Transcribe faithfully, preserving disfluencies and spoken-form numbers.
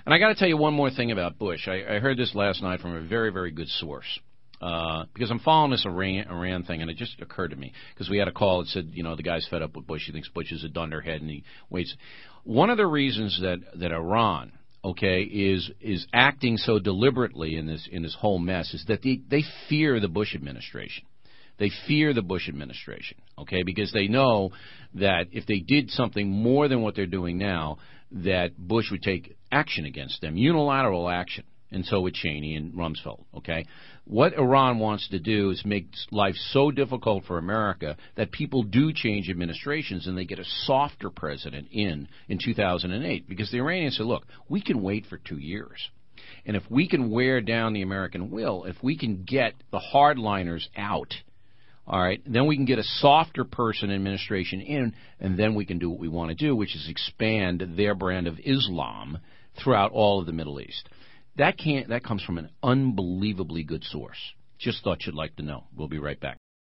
And I got to tell you one more thing about Bush. I, I heard this last night from a very, very good source. Uh, because I'm following this Iran, Iran thing, and it just occurred to me. Because we had a call that said, you know, the guy's fed up with Bush. He thinks Bush is a dunderhead, and he waits. One of the reasons that, that Iran, okay, is is acting so deliberately in this in this whole mess is that they, they fear the Bush administration. They fear the Bush administration, okay, because they know that if they did something more than what they're doing now, that Bush would take action against them, unilateral action. And so would Cheney and Rumsfeld, okay? What Iran wants to do is make life so difficult for America that people do change administrations and they get a softer president in in two thousand eight. Because the Iranians said, look, we can wait for two years. And if we can wear down the American will, if we can get the hardliners out, all right, then we can get a softer person administration in, and then we can do what we want to do, which is expand their brand of Islam throughout all of the Middle East. That can't. That comes from an unbelievably good source. Just thought you'd like to know. We'll be right back.